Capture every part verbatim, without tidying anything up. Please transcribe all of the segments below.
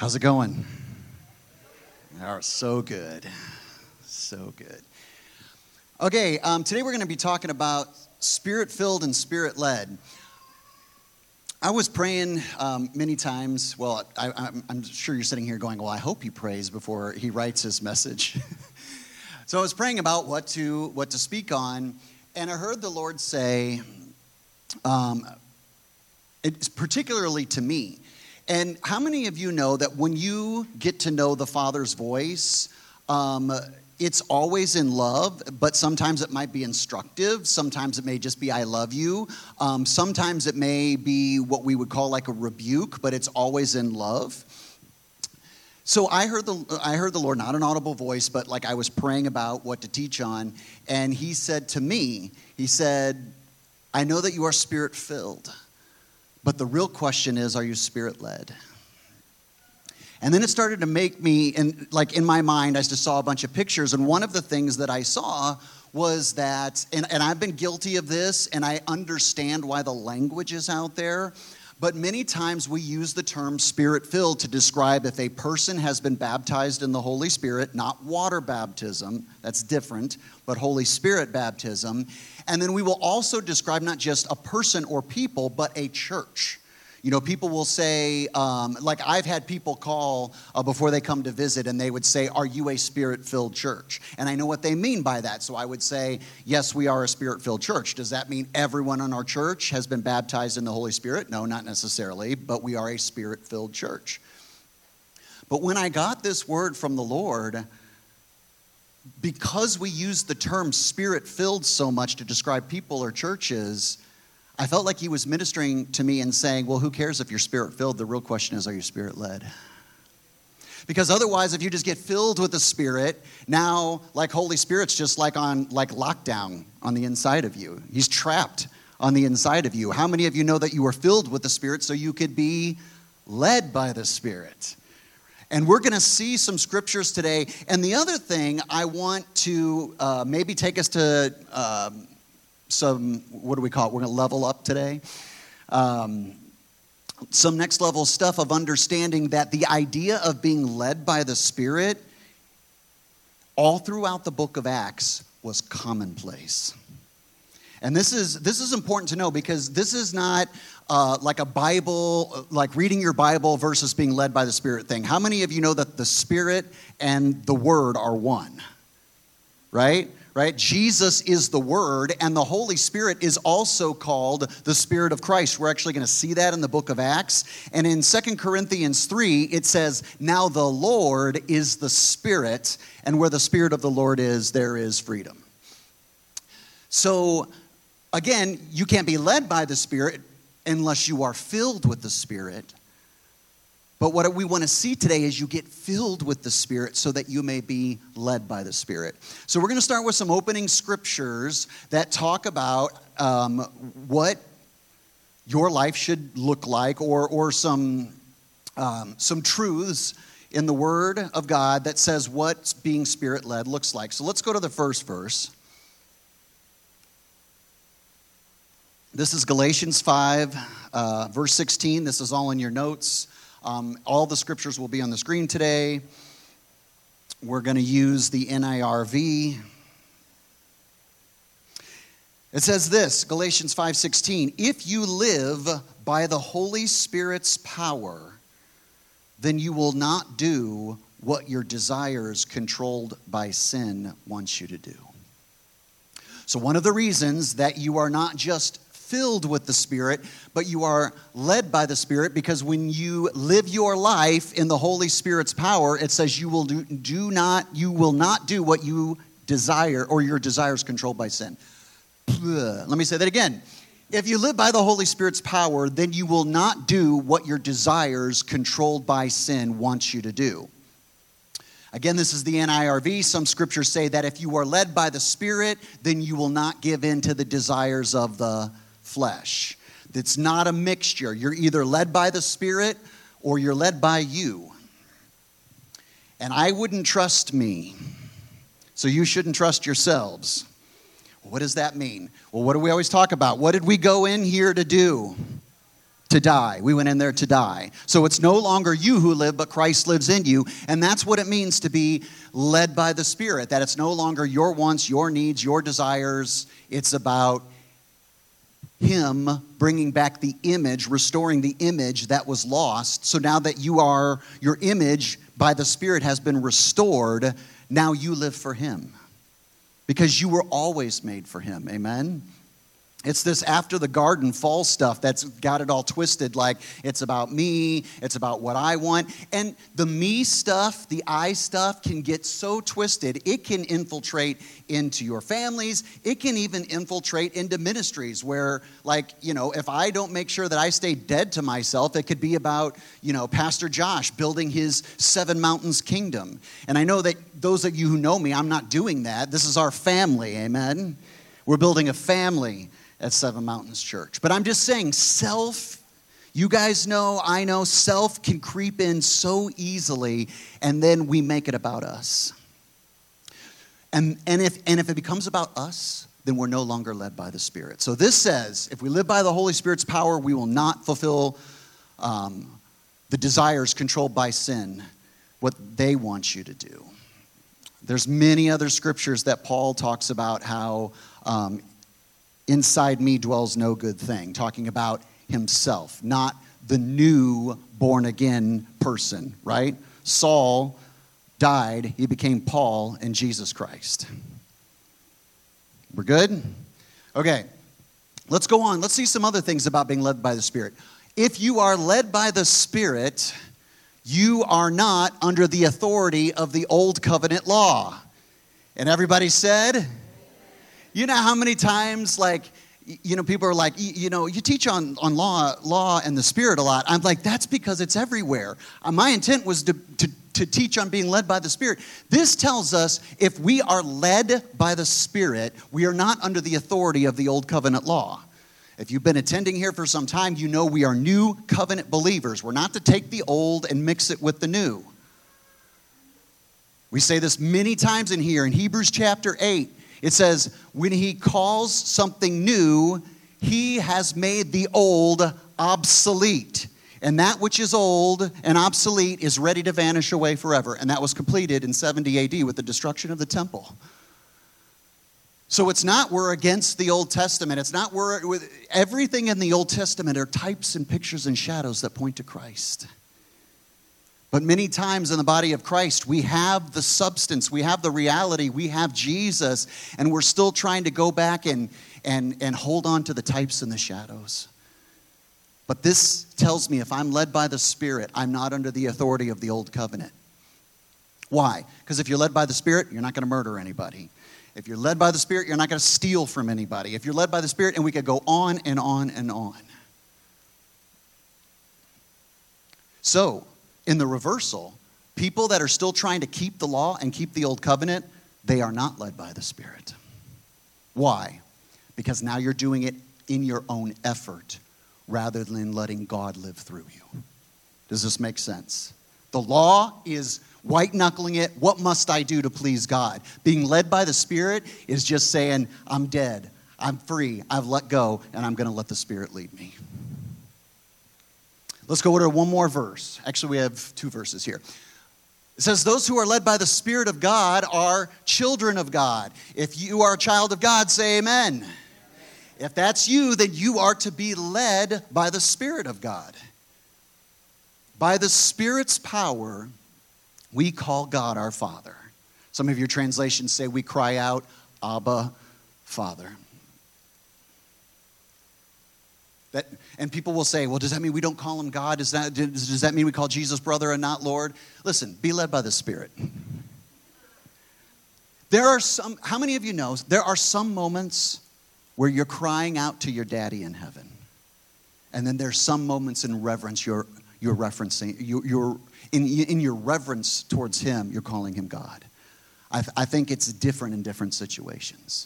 How's it going? Oh, so good. So good. Okay, um, today we're going to be talking about spirit-filled and spirit-led. I was praying um, many times. Well, I, I'm, I'm sure you're sitting here going, well, I hope he prays before he writes his message. So I was praying about what to what to speak on, and I heard the Lord say, um, it's particularly to me. And how many of you know that when you get to know the Father's voice, um, it's always in love, but sometimes it might be instructive. Sometimes it may just be, I love you. Um, sometimes it may be what we would call like a rebuke, but it's always in love. So I heard the I heard the Lord, not an audible voice, but like I was praying about what to teach on. And he said to me, he said, I know that you are spirit-filled, but the real question is, are you spirit-led? And then it started to make me, and like in my mind, I just saw a bunch of pictures. And one of the things that I saw was that, and, and I've been guilty of this, and I understand why the language is out there. But many times we use the term spirit-filled to describe if a person has been baptized in the Holy Spirit, not water baptism, that's different, but Holy Spirit baptism. And then we will also describe not just a person or people, but a church. You know, people will say, um, like I've had people call uh, before they come to visit, and they would say, are you a spirit-filled church? And I know what they mean by that. So I would say, yes, we are a spirit-filled church. Does that mean everyone in our church has been baptized in the Holy Spirit? No, not necessarily, but we are a spirit-filled church. But when I got this word from the Lord, because we use the term spirit-filled so much to describe people or churches, I felt like he was ministering to me and saying, well, who cares if you're spirit-filled? The real question is, are you spirit-led? Because otherwise, if you just get filled with the Spirit, now, like Holy Spirit's just like on like lockdown on the inside of you. He's trapped on the inside of you. How many of you know that you were filled with the Spirit so you could be led by the Spirit? And we're going to see some scriptures today. And the other thing I want to uh, maybe take us to... Um, some, what do we call it? We're going to level up today. Um, some next level stuff of understanding that the idea of being led by the Spirit all throughout the book of Acts was commonplace. And this is this is important to know because this is not uh, like a Bible, like reading your Bible versus being led by the Spirit thing. How many of you know that the Spirit and the Word are one? Right? Right? Jesus is the Word, and the Holy Spirit is also called the Spirit of Christ. We're actually going to see that in the book of Acts. And in Second Corinthians three, it says, now the Lord is the Spirit, and where the Spirit of the Lord is, there is freedom. So, again, you can't be led by the Spirit unless you are filled with the Spirit. But what we want to see today is you get filled with the Spirit so that you may be led by the Spirit. So we're going to start with some opening scriptures that talk about um, what your life should look like, or or some um, some truths in the Word of God that says what being Spirit-led looks like. So let's go to the first verse. This is Galatians five, uh, verse sixteen. This is all in your notes. Um, all the scriptures will be on the screen today. We're going to use the N I R V. It says this, Galatians five sixteen, if you live by the Holy Spirit's power, then you will not do what your desires controlled by sin wants you to do. So one of the reasons that you are not just filled with the Spirit, but you are led by the Spirit, because when you live your life in the Holy Spirit's power, it says you will do, do not you will not do what you desire, or your desires controlled by sin. Let me say that again. If you live by the Holy Spirit's power, then you will not do what your desires controlled by sin wants you to do. Again, this is the N I R V. Some scriptures say that if you are led by the Spirit, then you will not give in to the desires of the flesh. It's not a mixture. You're either led by the Spirit or you're led by you. And I wouldn't trust me, so you shouldn't trust yourselves. What does that mean? Well, what do we always talk about? What did we go in here to do? To die. We went in there to die. So it's no longer you who live, but Christ lives in you. And that's what it means to be led by the Spirit. That it's no longer your wants, your needs, your desires. It's about Him bringing back the image, restoring the image that was lost. So now that you are, your image by the Spirit has been restored, now you live for Him. Because you were always made for Him. Amen? It's this after the garden fall stuff that's got it all twisted, like it's about me, it's about what I want. And the me stuff, the I stuff can get so twisted, it can infiltrate into your families. It can even infiltrate into ministries where, like, you know, if I don't make sure that I stay dead to myself, it could be about, you know, Pastor Josh building his Seven Mountains kingdom. And I know that those of you who know me, I'm not doing that. This is our family, amen? We're building a family at Seven Mountains Church. But I'm just saying, self, you guys know, I know, self can creep in so easily, and then we make it about us. And, and, if, and if it becomes about us, then we're no longer led by the Spirit. So this says, if we live by the Holy Spirit's power, we will not fulfill um, the desires controlled by sin, what they want you to do. There's many other scriptures that Paul talks about how um, inside me dwells no good thing, talking about himself, not the new born-again person, right? Saul died, he became Paul in Jesus Christ. We're good? Okay, let's go on. Let's see some other things about being led by the Spirit. If you are led by the Spirit, you are not under the authority of the old covenant law. And everybody said, you know how many times, like, you know, people are like, you know, you teach on, on law law and the Spirit a lot. I'm like, that's because it's everywhere. Uh, my intent was to, to, to teach on being led by the Spirit. This tells us if we are led by the Spirit, we are not under the authority of the old covenant law. If you've been attending here for some time, you know we are new covenant believers. We're not to take the old and mix it with the new. We say this many times in here in Hebrews chapter eight. It says, when he calls something new, he has made the old obsolete. And that which is old and obsolete is ready to vanish away forever. And that was completed in seventy A D with the destruction of the temple. So it's not we're against the Old Testament. It's not we're, with everything in the Old Testament are types and pictures and shadows that point to Christ. But many times in the body of Christ, we have the substance, we have the reality, we have Jesus, and we're still trying to go back and, and, and hold on to the types and the shadows. But this tells me if I'm led by the Spirit, I'm not under the authority of the old covenant. Why? Because if you're led by the Spirit, you're not going to murder anybody. If you're led by the Spirit, you're not going to steal from anybody. If you're led by the Spirit, and we could go on and on and on. So, in the reversal, people that are still trying to keep the law and keep the old covenant, they are not led by the Spirit. Why? Because now you're doing it in your own effort rather than letting God live through you. Does this make sense? The law is white-knuckling it. What must I do to please God? Being led by the Spirit is just saying, I'm dead, I'm free, I've let go, and I'm going to let the Spirit lead me. Let's go to one more verse. Actually, we have two verses here. It says, those who are led by the Spirit of God are children of God. If you are a child of God, say amen. Amen. If that's you, then you are to be led by the Spirit of God. By the Spirit's power, we call God our Father. Some of your translations say we cry out, Abba, Father. That, and people will say, well, does that mean we don't call him God? Does that, does, does that mean we call Jesus brother and not Lord? Listen, be led by the Spirit. There are some, how many of you know, there are some moments where you're crying out to your daddy in heaven. And then there's some moments in reverence you're, you're referencing, you, you're, in, in your reverence towards him, you're calling him God. I, I think it's different in different situations.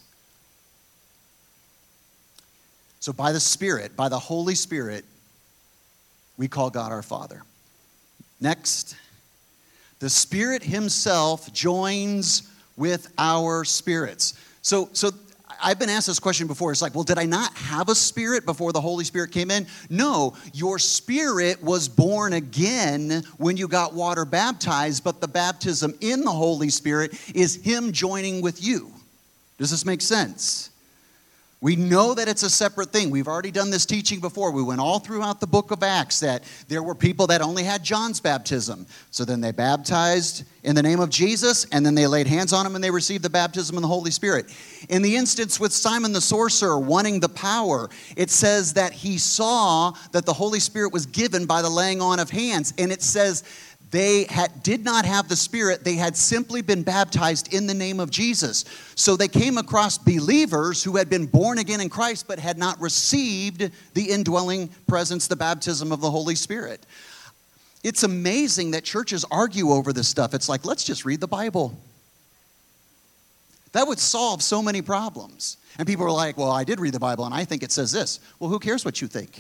So by the Spirit, by the Holy Spirit, we call God our Father. Next, the Spirit himself joins with our spirits. So, so I've been asked this question before. It's like, well, did I not have a spirit before the Holy Spirit came in? No, your spirit was born again when you got water baptized, but the baptism in the Holy Spirit is Him joining with you. Does this make sense? We know that it's a separate thing. We've already done this teaching before. We went all throughout the book of Acts that there were people that only had John's baptism. So then they baptized in the name of Jesus, and then they laid hands on them and they received the baptism in the Holy Spirit. In the instance with Simon the sorcerer wanting the power, it says that he saw that the Holy Spirit was given by the laying on of hands. And it says they had, did not have the Spirit. They had simply been baptized in the name of Jesus. So they came across believers who had been born again in Christ but had not received the indwelling presence, the baptism of the Holy Spirit. It's amazing that churches argue over this stuff. It's like, let's just read the Bible. That would solve so many problems. And people are like, well, I did read the Bible and I think it says this. Well, who cares what you think?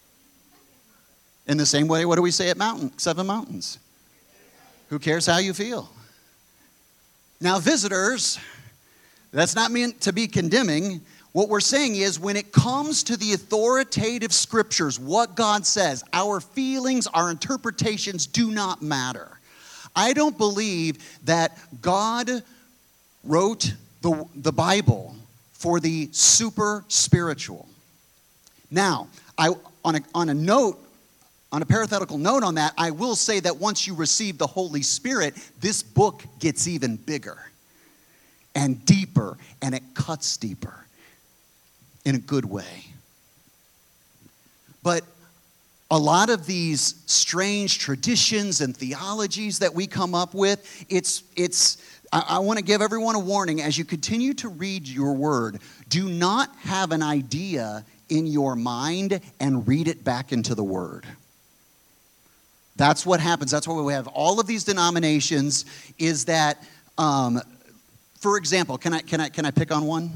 In the same way, what do we say at Mountain, Seven Mountains? Who cares how you feel? Now, visitors, that's not meant to be condemning. What we're saying is when it comes to the authoritative scriptures, what God says, our feelings, our interpretations do not matter. I don't believe that God wrote the, the Bible for the super spiritual. Now, I, on a, on a note, On a parenthetical note on that, I will say that once you receive the Holy Spirit, this book gets even bigger and deeper, and it cuts deeper in a good way. But a lot of these strange traditions and theologies that we come up with, it's, it's, I, I want to give everyone a warning. As you continue to read your word, do not have an idea in your mind and read it back into the word. That's what happens. That's why we have all of these denominations, is that, um, for example, can I, can I, can I pick on one?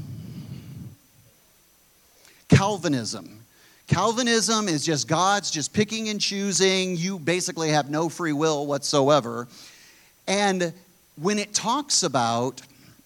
Calvinism. Calvinism is just God's just picking and choosing. You basically have no free will whatsoever. And when it talks about,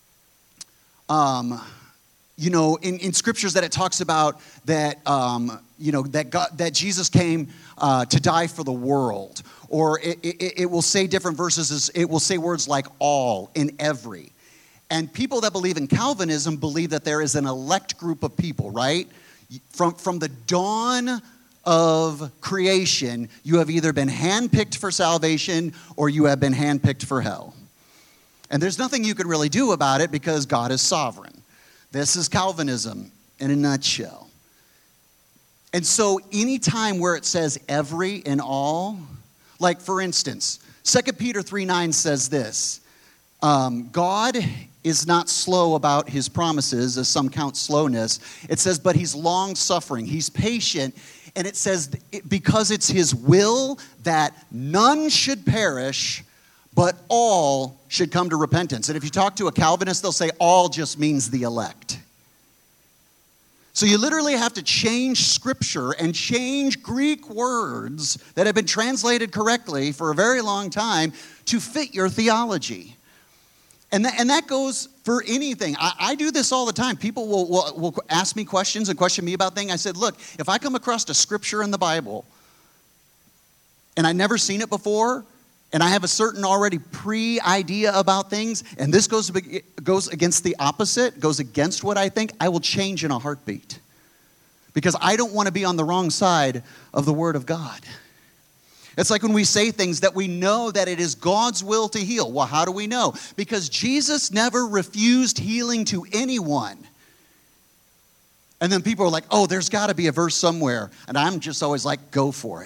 um, you know, in, in scriptures that it talks about that, um, you know, that God, that Jesus came uh, to die for the world, or it, it, it will say different verses. It will say words like all, in every. And people that believe in Calvinism believe that there is an elect group of people, right? From, from the dawn of creation, you have either been handpicked for salvation or you have been handpicked for hell. And there's nothing you can really do about it because God is sovereign. This is Calvinism in a nutshell. And so any time where it says every and all, like for instance, Second Peter three nine says this, um, God is not slow about his promises, as some count slowness. It says, but he's long-suffering, he's patient, and it says, because it's his will that none should perish, but all should come to repentance. And if you talk to a Calvinist, they'll say all just means the elect. So you literally have to change scripture and change Greek words that have been translated correctly for a very long time to fit your theology. And that, and that goes for anything. I, I do this all the time. People will, will, will ask me questions and question me about things. I said, look, if I come across a scripture in the Bible and I've never seen it before, and I have a certain already pre-idea about things, and this goes, goes against the opposite, goes against what I think, I will change in a heartbeat. Because I don't want to be on the wrong side of the Word of God. It's like when we say things that we know that it is God's will to heal. Well, how do we know? Because Jesus never refused healing to anyone. And then people are like, oh, there's got to be a verse somewhere. And I'm just always like, go for it.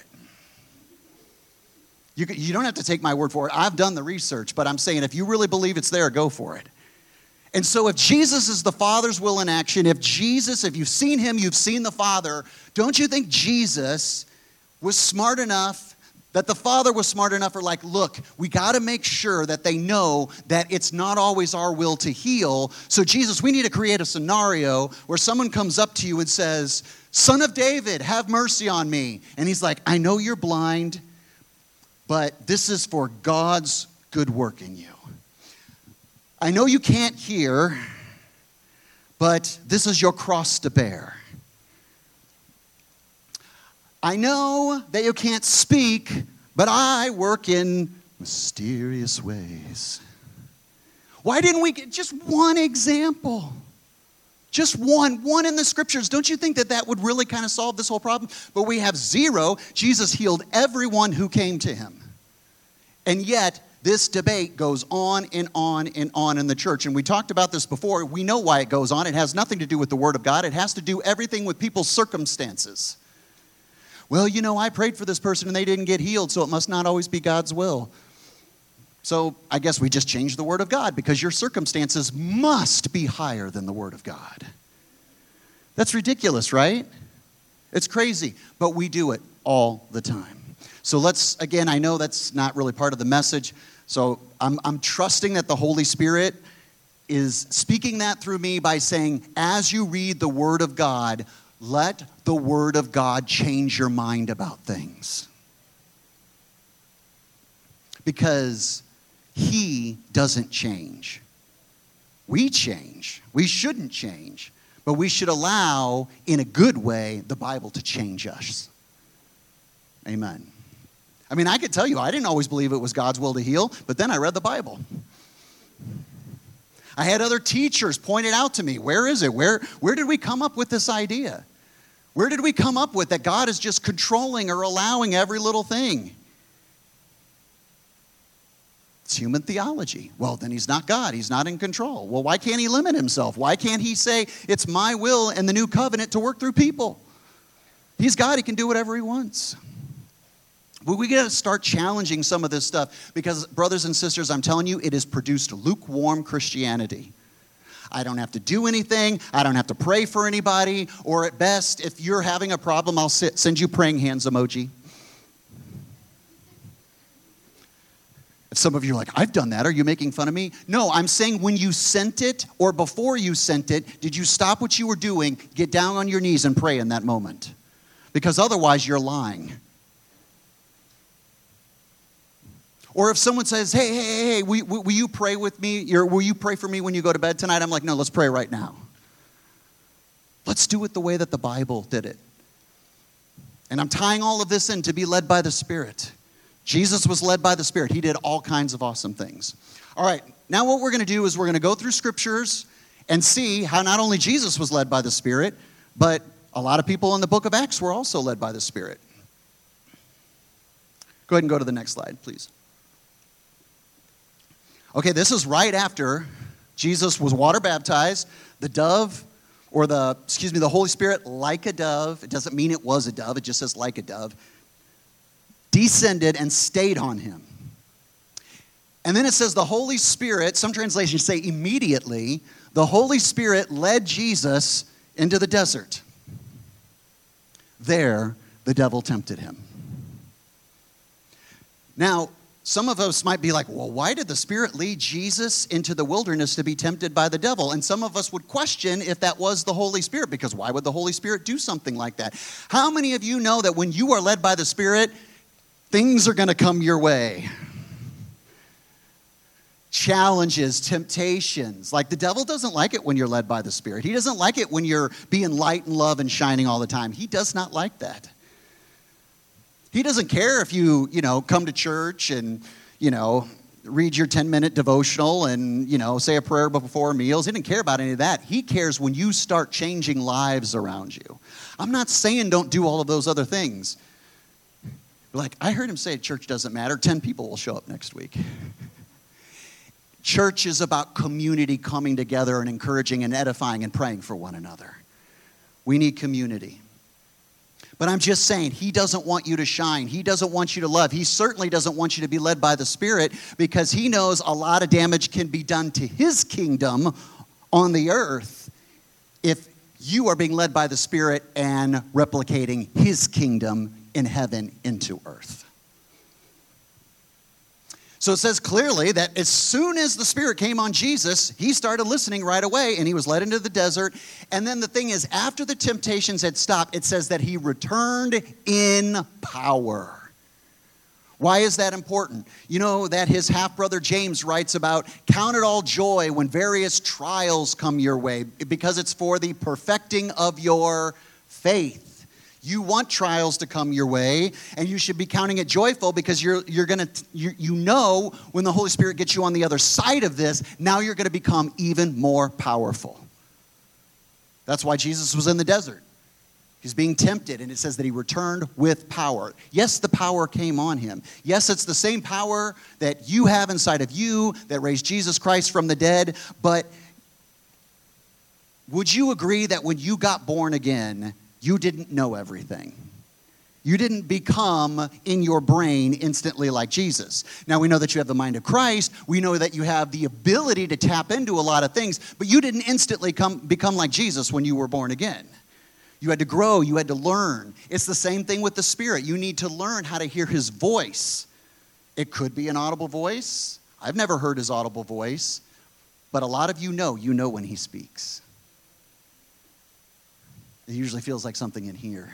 You, you don't have to take my word for it. I've done the research, but I'm saying if you really believe it's there, go for it. And so if Jesus is the Father's will in action, if Jesus, if you've seen him, you've seen the Father, don't you think Jesus was smart enough, that the Father was smart enough for like, look, we got to make sure that they know that it's not always our will to heal. So Jesus, we need to create a scenario where someone comes up to you and says, Son of David, have mercy on me. And he's like, I know you're blind, but this is for God's good work in you. I know you can't hear, but this is your cross to bear. I know that you can't speak, but I work in mysterious ways. Why didn't we get just one example? Just one, one in the scriptures. Don't you think that that would really kind of solve this whole problem? But we have zero. Jesus healed everyone who came to him. And yet, this debate goes on and on and on in the church. And we talked about this before. We know why it goes on. It has nothing to do with the Word of God. It has to do everything with people's circumstances. Well, you know, I prayed for this person and they didn't get healed, so it must not always be God's will. So I guess we just change the Word of God because your circumstances must be higher than the Word of God. That's ridiculous, right? It's crazy, but we do it all the time. So let's, again, I know that's not really part of the message, so I'm, I'm trusting that the Holy Spirit is speaking that through me by saying, as you read the Word of God, let the Word of God change your mind about things. Because He doesn't change. We change. We shouldn't change. But we should allow, in a good way, the Bible to change us. Amen. I mean, I could tell you, I didn't always believe it was God's will to heal, but then I read the Bible. I had other teachers point it out to me. Where is it? Where, where did we come up with this idea? Where did we come up with that God is just controlling or allowing every little thing? It's human theology. Well, then he's not God. He's not in control. Well, why can't he limit himself? Why can't he say, it's my will and the new covenant to work through people? He's God. He can do whatever he wants. But we got to start challenging some of this stuff because, brothers and sisters, I'm telling you, it has produced lukewarm Christianity. I don't have to do anything. I don't have to pray for anybody. Or at best, if you're having a problem, I'll sit, send you praying hands emoji. If some of you are like, I've done that. Are you making fun of me? No, I'm saying when you sent it or before you sent it, did you stop what you were doing, get down on your knees and pray in that moment? Because otherwise you're lying. Or if someone says, hey, hey, hey, hey will, will you pray with me? You're, will you pray for me when you go to bed tonight? I'm like, no, let's pray right now. Let's do it the way that the Bible did it. And I'm tying all of this in to be led by the Spirit. Jesus was led by the Spirit. He did all kinds of awesome things. All right, now what we're going to do is we're going to go through scriptures and see how not only Jesus was led by the Spirit, but a lot of people in the book of Acts were also led by the Spirit. Go ahead and go to the next slide, please. Okay, this is right after Jesus was water baptized. The dove, or the, excuse me, the Holy Spirit, like a dove. It doesn't mean it was a dove. It just says like a dove. Descended and stayed on him. And then it says the Holy Spirit, some translations say immediately, the Holy Spirit led Jesus into the desert. There, the devil tempted him. Now, some of us might be like, well, why did the Spirit lead Jesus into the wilderness to be tempted by the devil? And some of us would question if that was the Holy Spirit, because why would the Holy Spirit do something like that? How many of you know that when you are led by the Spirit, things are going to come your way? Challenges, temptations. Like the devil doesn't like it when you're led by the Spirit. He doesn't like it when you're being light and love and shining all the time. He does not like that. He doesn't care if you, you know, come to church and, you know, read your ten-minute devotional and, you know, say a prayer before meals. He didn't care about any of that. He cares when you start changing lives around you. I'm not saying don't do all of those other things. Like, I heard him say church doesn't matter. Ten people will show up next week. Church is about community coming together and encouraging and edifying and praying for one another. We need community. But I'm just saying, he doesn't want you to shine. He doesn't want you to love. He certainly doesn't want you to be led by the Spirit because he knows a lot of damage can be done to his kingdom on the earth if you are being led by the Spirit and replicating his kingdom in heaven into earth. So it says clearly that as soon as the Spirit came on Jesus, he started listening right away, and he was led into the desert. And then the thing is, after the temptations had stopped, it says that he returned in power. Why is that important? You know that his half-brother James writes about, count it all joy when various trials come your way, because it's for the perfecting of your faith. You want trials to come your way, and you should be counting it joyful, because you're you're gonna you, you know when the Holy Spirit gets you on the other side of this, now you're gonna become even more powerful. That's why Jesus was in the desert. He's being tempted, and it says that he returned with power. Yes, the power came on him. Yes, it's the same power that you have inside of you that raised Jesus Christ from the dead. But would you agree that when you got born again, you didn't know everything? You didn't become in your brain instantly like Jesus. Now, we know that you have the mind of Christ. We know that you have the ability to tap into a lot of things, but you didn't instantly come, become like Jesus when you were born again. You had to grow. You had to learn. It's the same thing with the Spirit. You need to learn how to hear his voice. It could be an audible voice. I've never heard his audible voice, but a lot of you know, you know when he speaks. It usually feels like something in here.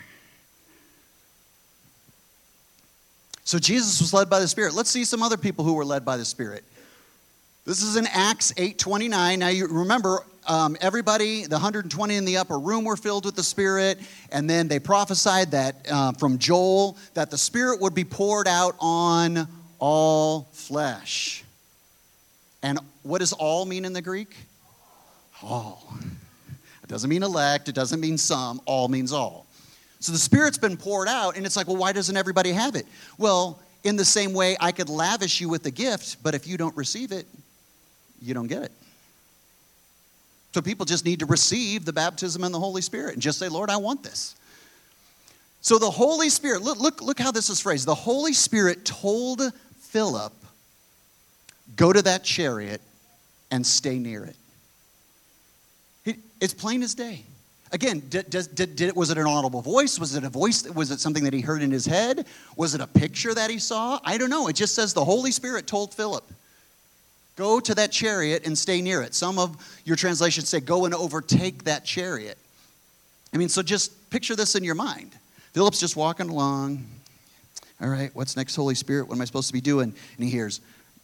So Jesus was led by the Spirit. Let's see some other people who were led by the Spirit. This is in Acts eight twenty-nine. Now you remember, um, everybody, the one hundred twenty in the upper room were filled with the Spirit, and then they prophesied that uh, from Joel that the Spirit would be poured out on all flesh. And what does all mean in the Greek? All. It doesn't mean elect. It doesn't mean some. All means all. So the Spirit's been poured out, and it's like, well, why doesn't everybody have it? Well, in the same way, I could lavish you with the gift, but if you don't receive it, you don't get it. So people just need to receive the baptism in the Holy Spirit and just say, Lord, I want this. So the Holy Spirit, look, look, look how this is phrased. The Holy Spirit told Philip, go to that chariot and stay near it. It it's plain as day. Again, did, did, did it, was it an audible voice? Was it a voice? Was it something that he heard in his head? Was it a picture that he saw? I don't know. It just says the Holy Spirit told Philip, go to that chariot and stay near it. Some of your translations say, go and overtake that chariot. I mean, so just picture this in your mind. Philip's just walking along. All right, what's next, Holy Spirit? What am I supposed to be doing? And he hears,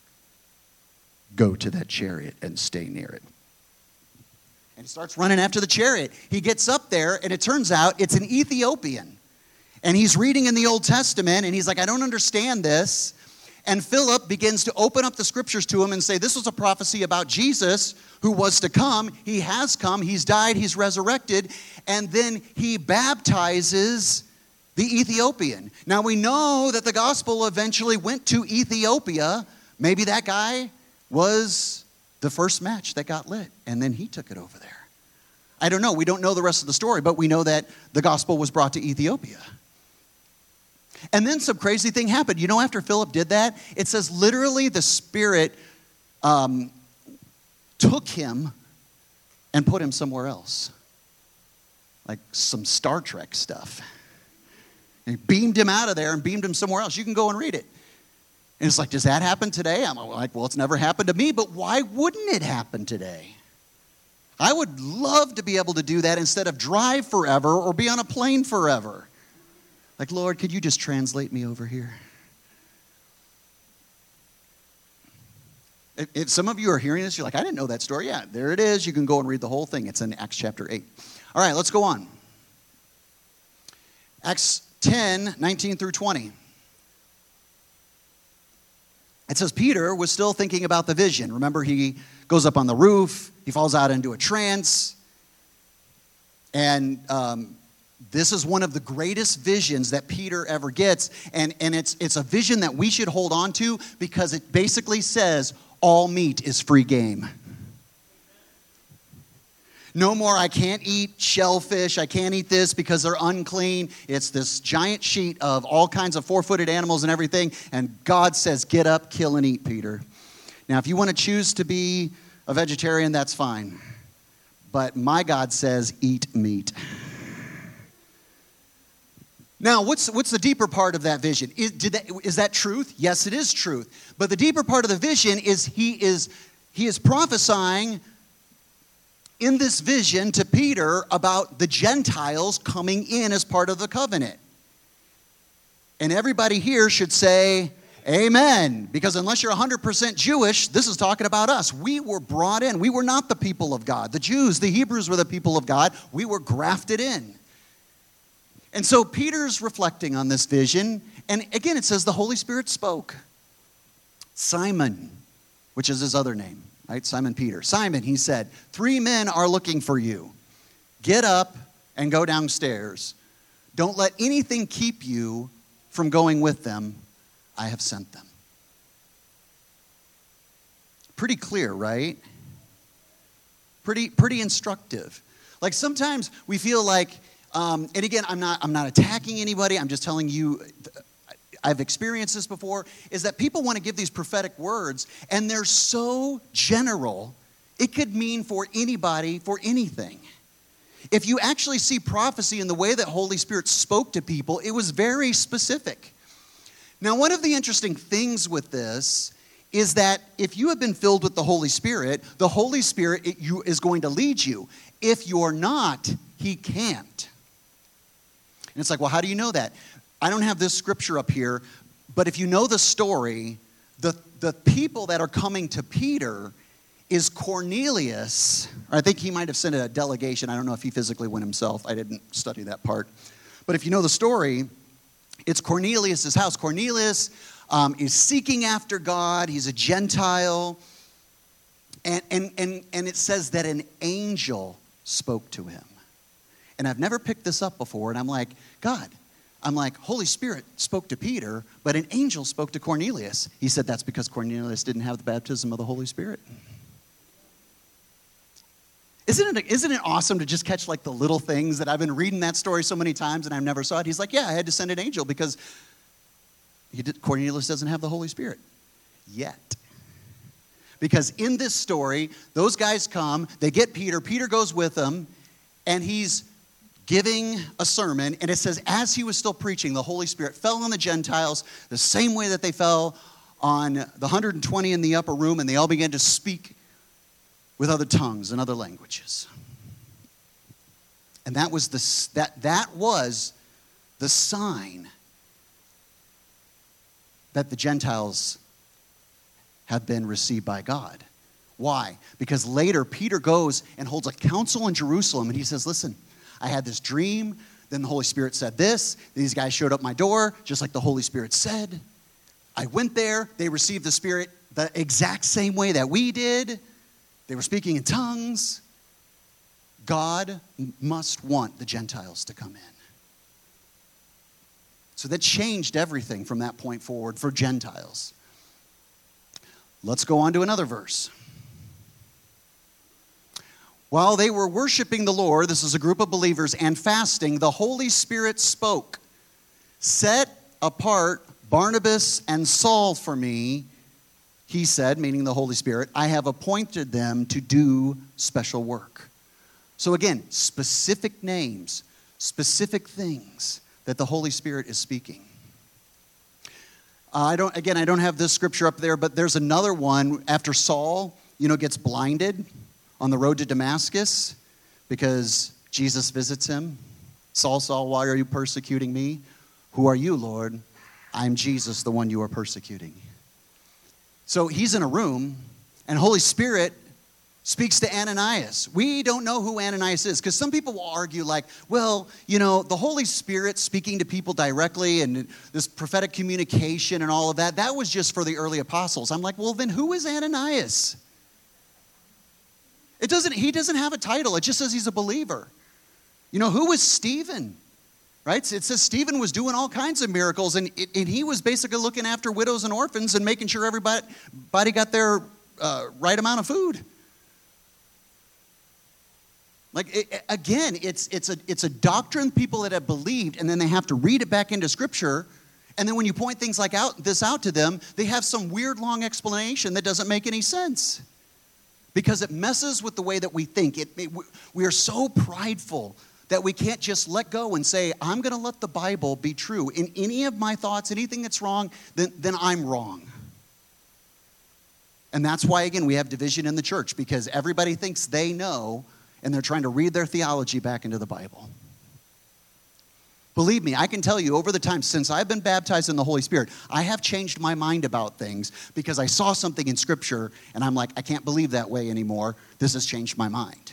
go to that chariot and stay near it. And he starts running after the chariot. He gets up there, and it turns out it's an Ethiopian. And he's reading in the Old Testament, and he's like, I don't understand this. And Philip begins to open up the scriptures to him and say, this was a prophecy about Jesus who was to come. He has come. He's died. He's resurrected. And then he baptizes the Ethiopian. Now, we know that the gospel eventually went to Ethiopia. Maybe that guy was the first match that got lit, and then he took it over there. I don't know. We don't know the rest of the story, but we know that the gospel was brought to Ethiopia. And then some crazy thing happened. You know, after Philip did that, it says literally the Spirit um, took him and put him somewhere else. Like some Star Trek stuff. And he beamed him out of there and beamed him somewhere else. You can go and read it. And it's like, does that happen today? I'm like, well, it's never happened to me, but why wouldn't it happen today? I would love to be able to do that instead of drive forever or be on a plane forever. Like, Lord, could you just translate me over here? If, if some of you are hearing this, you're like, I didn't know that story. Yeah, there it is. You can go and read the whole thing. It's in Acts chapter eight. All right, let's go on. Acts ten, nineteen through twenty. It says Peter was still thinking about the vision. Remember, he goes up on the roof. He falls out into a trance. And um, this is one of the greatest visions that Peter ever gets. And, and it's, it's a vision that we should hold on to because it basically says all meat is free game. No more, I can't eat shellfish, I can't eat this because they're unclean. It's this giant sheet of all kinds of four-footed animals and everything. And God says, get up, kill, and eat, Peter. Now, if you want to choose to be a vegetarian, that's fine. But my God says, eat meat. Now, what's what's the deeper part of that vision? Is, did that, is that truth? Yes, it is truth. But the deeper part of the vision is he is he is prophesying in this vision to Peter about the Gentiles coming in as part of the covenant. And everybody here should say, Amen. Because unless you're one hundred percent Jewish, this is talking about us. We were brought in. We were not the people of God. The Jews, the Hebrews were the people of God. We were grafted in. And so Peter's reflecting on this vision. And again, it says the Holy Spirit spoke. Simon, which is his other name, right? Simon Peter. Simon, he said, three men are looking for you. Get up and go downstairs. Don't let anything keep you from going with them. I have sent them. Pretty clear, right? Pretty, pretty instructive. Like sometimes we feel like, um, and again, I'm not, I'm not attacking anybody. I'm just telling you, I've experienced this before, is that people want to give these prophetic words, and they're so general, it could mean for anybody, for anything. If you actually see prophecy in the way that Holy Spirit spoke to people, it was very specific. Now, one of the interesting things with this is that if you have been filled with the Holy Spirit, the Holy Spirit it, you, is going to lead you. If you're not, he can't. And it's like, well, how do you know that? I don't have this scripture up here, but if you know the story, the, the people that are coming to Peter is Cornelius. I think he might have sent a delegation. I don't know if he physically went himself. I didn't study that part. But if you know the story, it's Cornelius' house. Cornelius um, is seeking after God. He's a Gentile. And, and, and, and it says that an angel spoke to him. And I've never picked this up before. And I'm like, God, I'm like, Holy Spirit spoke to Peter, but an angel spoke to Cornelius. He said that's because Cornelius didn't have the baptism of the Holy Spirit. Isn't it, isn't it awesome to just catch like the little things that I've been reading that story so many times and I've never saw it? He's like, yeah, I had to send an angel because he did, Cornelius doesn't have the Holy Spirit yet. Because in this story, those guys come, they get Peter, Peter goes with them, and he's giving a sermon, and it says, as he was still preaching, the Holy Spirit fell on the Gentiles the same way that they fell on the one hundred twenty in the upper room, and they all began to speak with other tongues and other languages. And that was the, that, that was the sign that the Gentiles have been received by God. Why? Because later Peter goes and holds a council in Jerusalem, and he says, listen, I had this dream, then the Holy Spirit said this, these guys showed up my door, just like the Holy Spirit said. I went there, they received the Spirit the exact same way that we did. They were speaking in tongues. God must want the Gentiles to come in. So that changed everything from that point forward for Gentiles. Let's go on to another verse. While they were worshiping the Lord, this is a group of believers, and fasting, the Holy Spirit spoke, set apart Barnabas and Saul for me. He said, meaning the Holy Spirit, I have appointed them to do special work. So again, specific names, specific things that the Holy Spirit is speaking. Uh, I don't. Again, I don't have this scripture up there, but there's another one after Saul, you know, gets blinded on the road to Damascus because Jesus visits him. Saul, Saul, why are you persecuting me? Who are you, Lord? I'm Jesus, the one you are persecuting. So he's in a room, and Holy Spirit speaks to Ananias. We don't know who Ananias is, because some people will argue like, well, you know, the Holy Spirit speaking to people directly and this prophetic communication and all of that, that was just for the early apostles. I'm like, well, then who is Ananias? It doesn't, he doesn't have a title. It just says he's a believer. You know, who was Stephen? Right? It says Stephen was doing all kinds of miracles, and, and he was basically looking after widows and orphans and making sure everybody, everybody got their uh, right amount of food. Like, it, again, it's, it's, a, it's a doctrine people that have believed, and then they have to read it back into Scripture, and then when you point things like out, this out to them, they have some weird long explanation that doesn't make any sense. Because it messes with the way that we think. It, it, we are so prideful that we can't just let go and say, I'm going to let the Bible be true. In any of my thoughts, anything that's wrong, then, then I'm wrong. And that's why, again, we have division in the church, because everybody thinks they know, and they're trying to read their theology back into the Bible. Believe me, I can tell you over the time since I've been baptized in the Holy Spirit, I have changed my mind about things because I saw something in Scripture and I'm like, I can't believe that way anymore. This has changed my mind.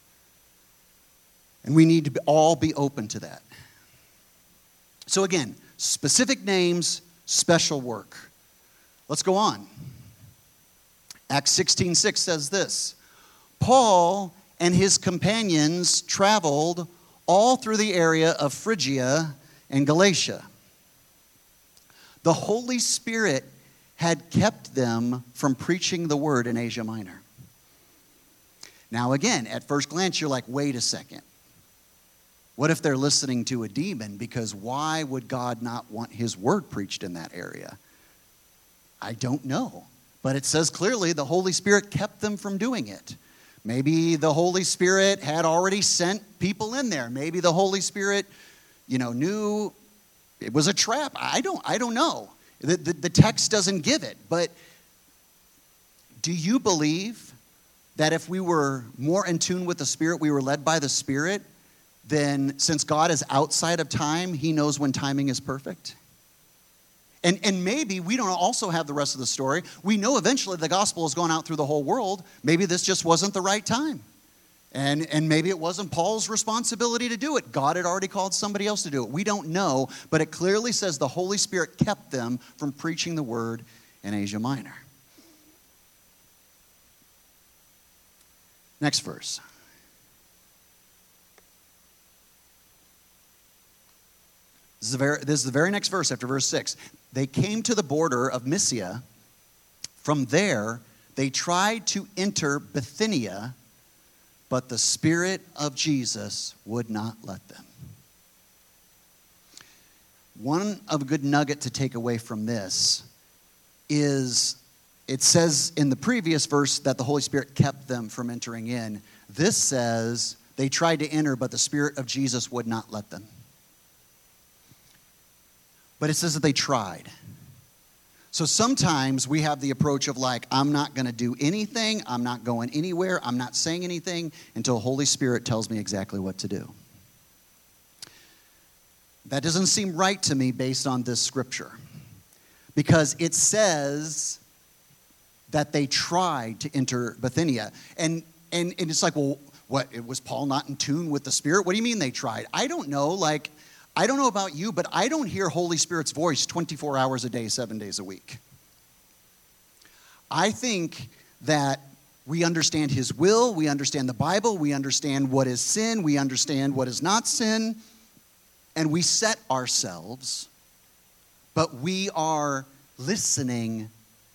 And we need to all be open to that. So again, specific names, special work. Let's go on. Acts sixteen six says this, Paul and his companions traveled all through the area of Phrygia and Galatia. The Holy Spirit had kept them from preaching the word in Asia Minor. Now again, at first glance, you're like, wait a second. What if they're listening to a demon? Because why would God not want his word preached in that area? I don't know. But it says clearly the Holy Spirit kept them from doing it. Maybe the Holy Spirit had already sent people in there. Maybe the Holy Spirit, you know, knew it was a trap. I don't, I don't know. The, the, the text doesn't give it. But do you believe that if we were more in tune with the Spirit, we were led by the Spirit, then since God is outside of time, he knows when timing is perfect? And, and maybe we don't also have the rest of the story. We know eventually the gospel has gone out through the whole world. Maybe this just wasn't the right time. And, and maybe it wasn't Paul's responsibility to do it. God had already called somebody else to do it. We don't know, but it clearly says the Holy Spirit kept them from preaching the word in Asia Minor. Next verse. This is, the very, this is the very next verse after verse six. They came to the border of Mysia. From there, they tried to enter Bithynia, but the Spirit of Jesus would not let them. One of a good nugget to take away from this is it says in the previous verse that the Holy Spirit kept them from entering in. This says they tried to enter, but the Spirit of Jesus would not let them. But it says that they tried. So sometimes we have the approach of like, I'm not going to do anything. I'm not going anywhere. I'm not saying anything until the Holy Spirit tells me exactly what to do. That doesn't seem right to me based on this scripture. Because it says that they tried to enter Bithynia. And, and, and it's like, well, what, was Paul not in tune with the Spirit? What do you mean they tried? I don't know, like... I don't know about you, but I don't hear Holy Spirit's voice twenty-four hours a day, seven days a week. I think that we understand his will, we understand the Bible, we understand what is sin, we understand what is not sin, and we set ourselves, but we are listening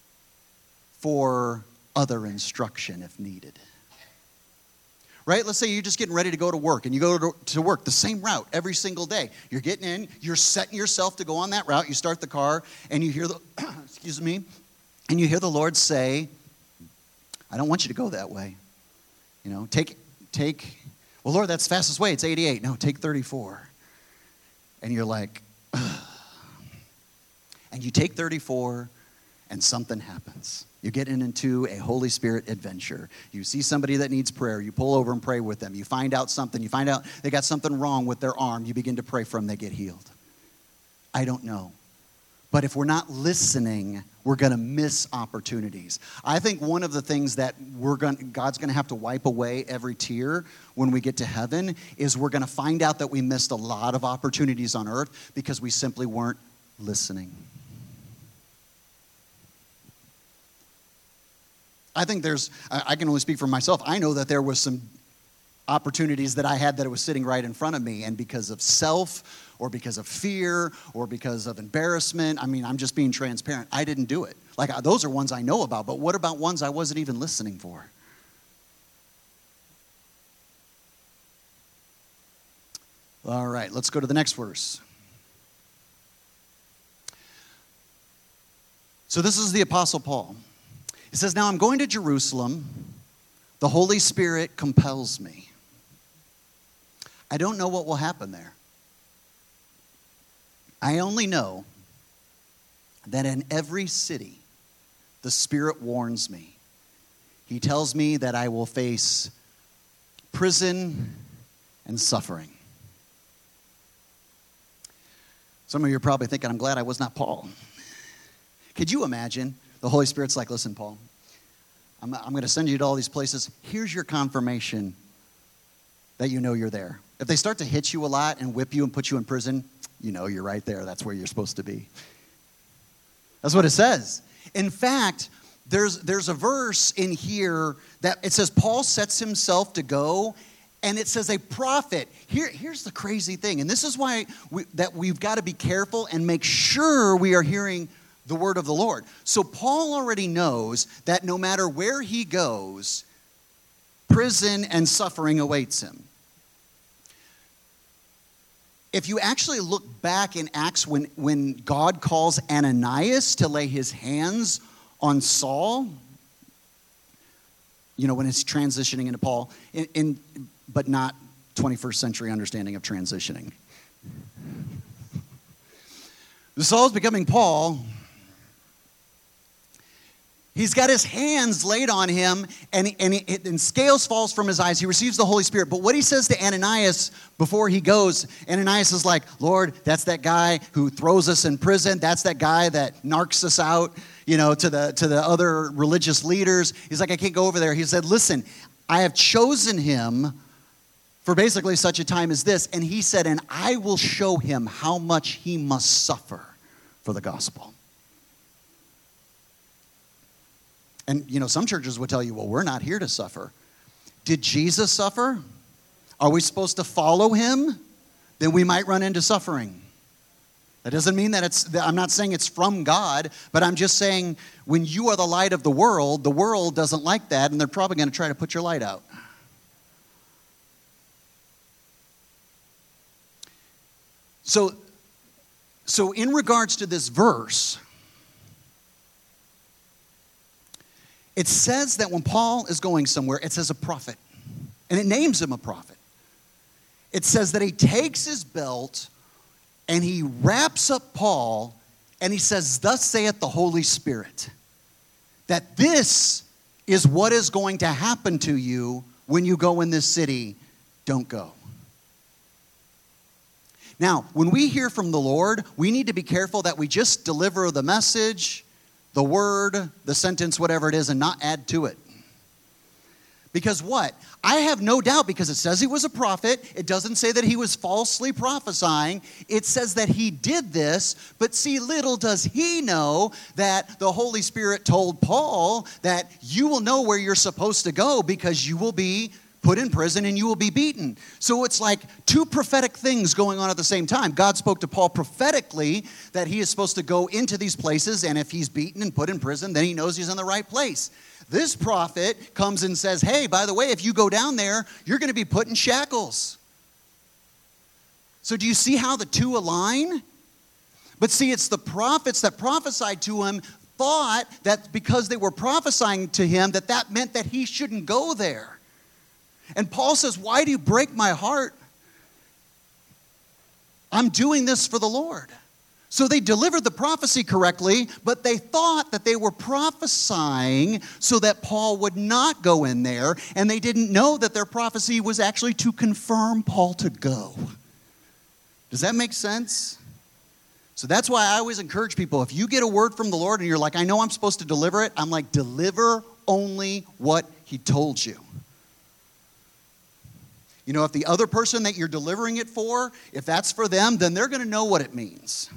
for other instruction if needed. Right? Let's say you're just getting ready to go to work, and you go to work the same route every single day. You're getting in, you're setting yourself to go on that route. You start the car, and you hear the, excuse me, and you hear the Lord say, I don't want you to go that way. You know, take, take, well, Lord, that's the fastest way. It's eighty-eight. No, take thirty-four. And you're like, ugh. And you take thirty-four, and something happens. You're getting into a Holy Spirit adventure. You see somebody that needs prayer. You pull over and pray with them. You find out something. You find out they got something wrong with their arm. You begin to pray for them. They get healed. I don't know. But if we're not listening, we're going to miss opportunities. I think one of the things that we're going, God's going to have to wipe away every tear when we get to heaven is we're going to find out that we missed a lot of opportunities on earth because we simply weren't listening. I think there's, I can only speak for myself. I know that there was some opportunities that I had that it was sitting right in front of me. And because of self or because of fear or because of embarrassment, I mean, I'm just being transparent. I didn't do it. Like, those are ones I know about. But what about ones I wasn't even listening for? All right, let's go to the next verse. So this is the Apostle Paul. He says, now I'm going to Jerusalem. The Holy Spirit compels me. I don't know what will happen there. I only know that in every city, the Spirit warns me. He tells me that I will face prison and suffering. Some of you are probably thinking, I'm glad I was not Paul. Could you imagine? The Holy Spirit's like, listen, Paul, I'm, I'm going to send you to all these places. Here's your confirmation that you know you're there. If they start to hit you a lot and whip you and put you in prison, you know you're right there. That's where you're supposed to be. That's what it says. In fact, there's, there's a verse in here that it says Paul sets himself to go, and it says a prophet. Here, here's the crazy thing, and this is why we, that we've got to be careful and make sure we are hearing the word of the Lord. So Paul already knows that no matter where he goes, prison and suffering awaits him. If you actually look back in Acts when, when God calls Ananias to lay his hands on Saul, you know, when it's transitioning into Paul, in, in, but not twenty-first century understanding of transitioning. Saul's becoming Paul. He's got his hands laid on him, and, and, he, and scales falls from his eyes. He receives the Holy Spirit. But what he says to Ananias before he goes, Ananias is like, Lord, that's that guy who throws us in prison. That's that guy that narcs us out, you know, to the, to the other religious leaders. He's like, I can't go over there. He said, listen, I have chosen him for basically such a time as this. And he said, and I will show him how much he must suffer for the gospel. And, you know, some churches would tell you, well, we're not here to suffer. Did Jesus suffer? Are we supposed to follow him? Then we might run into suffering. That doesn't mean that it's, I'm not saying it's from God, but I'm just saying when you are the light of the world, the world doesn't like that, and they're probably going to try to put your light out. So, so in regards to this verse, it says that when Paul is going somewhere, it says a prophet. And it names him a prophet. It says that he takes his belt and he wraps up Paul and he says, thus saith the Holy Spirit, that this is what is going to happen to you when you go in this city. Don't go. Now, when we hear from the Lord, we need to be careful that we just deliver the message, the word, the sentence, whatever it is, and not add to it. Because what? I have no doubt, because it says he was a prophet. It doesn't say that he was falsely prophesying. It says that he did this, but see, little does he know that the Holy Spirit told Paul that you will know where you're supposed to go because you will be put in prison and you will be beaten. So it's like two prophetic things going on at the same time. God spoke to Paul prophetically that he is supposed to go into these places, and if he's beaten and put in prison, then he knows he's in the right place. This prophet comes and says, hey, by the way, if you go down there, you're going to be put in shackles. So do you see how the two align? But see, it's the prophets that prophesied to him thought that because they were prophesying to him that that meant that he shouldn't go there. And Paul says, why do you break my heart? I'm doing this for the Lord. So they delivered the prophecy correctly, but they thought that they were prophesying so that Paul would not go in there, and they didn't know that their prophecy was actually to confirm Paul to go. Does that make sense? So that's why I always encourage people, if you get a word from the Lord and you're like, I know I'm supposed to deliver it, I'm like, deliver only what he told you. You know, if the other person that you're delivering it for, if that's for them, then they're going to know what it means.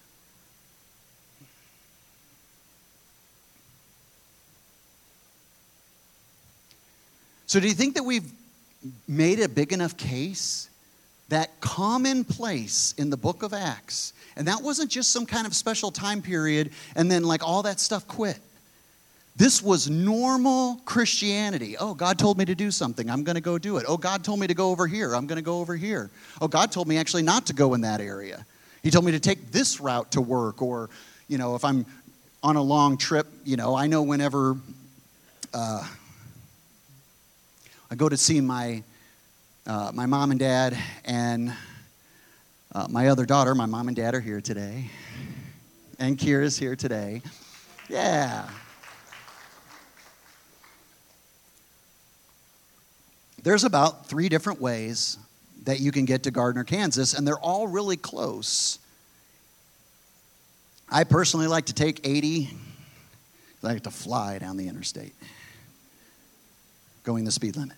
So do you think that we've made a big enough case that commonplace in the book of Acts, and that wasn't just some kind of special time period and then like all that stuff quit. This was normal Christianity. Oh, God told me to do something. I'm going to go do it. Oh, God told me to go over here. I'm going to go over here. Oh, God told me actually not to go in that area. He told me to take this route to work, or, you know, if I'm on a long trip, you know, I know whenever uh, I go to see my uh, my mom and dad and uh, my other daughter. My mom and dad are here today, and Kira's here today. Yeah. There's about three different ways that you can get to Gardner, Kansas, and they're all really close I personally like to take eighty. I like to fly down the interstate, going the speed limit.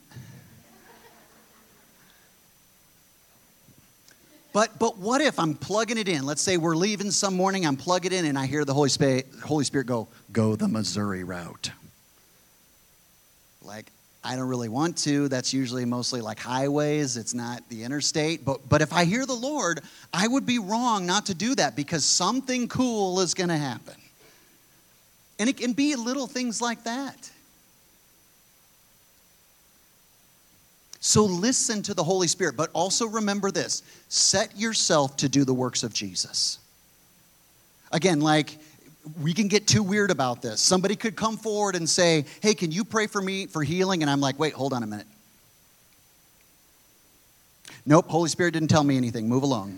But but what if I'm plugging it in? Let's say we're leaving some morning, I'm plugging it in, and I hear the Holy Spirit, Holy Spirit go, go the Missouri route. Like, I don't really want to. That's usually mostly like highways. It's not the interstate. But but if I hear the Lord, I would be wrong not to do that because something cool is going to happen. And it can be little things like that. So listen to the Holy Spirit, but also remember this. Set yourself to do the works of Jesus. Again, like, we can get too weird about this. Somebody could come forward and say, hey, can you pray for me for healing? And I'm like, wait, hold on a minute. Nope, Holy Spirit didn't tell me anything. Move along.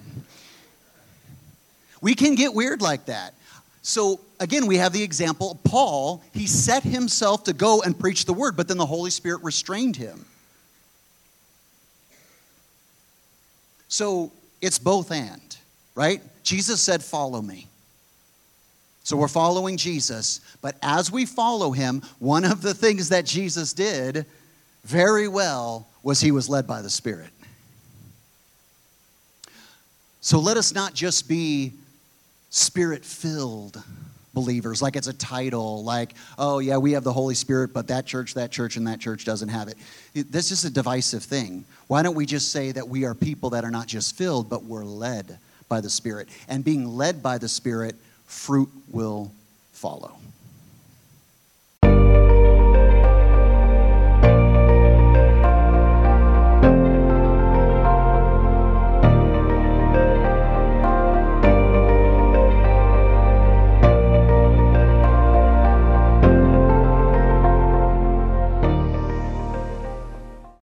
We can get weird like that. So, again, we have the example of Paul. He set himself to go and preach the word, but then the Holy Spirit restrained him. So, it's both and, right? Jesus said, follow me. So we're following Jesus, but as we follow him, one of the things that Jesus did very well was he was led by the Spirit. So let us not just be Spirit-filled believers, like it's a title, like, oh yeah, we have the Holy Spirit, but that church, that church, and that church doesn't have it. This is a divisive thing. Why don't we just say that we are people that are not just filled, but we're led by the Spirit? And being led by the Spirit, fruit will follow.